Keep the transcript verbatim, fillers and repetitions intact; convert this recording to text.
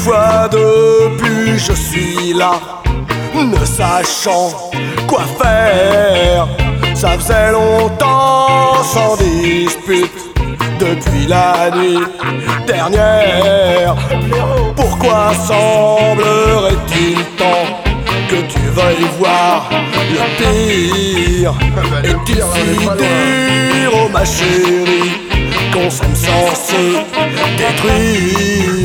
fois de plus je suis là, ne sachant quoi faire. Ça faisait longtemps sans dispute, depuis la nuit dernière. Pourquoi semblerait-il tant que tu veuilles voir le pire? Est-il si dur, oh ma chérie, qu'on s'aime sans se détruire?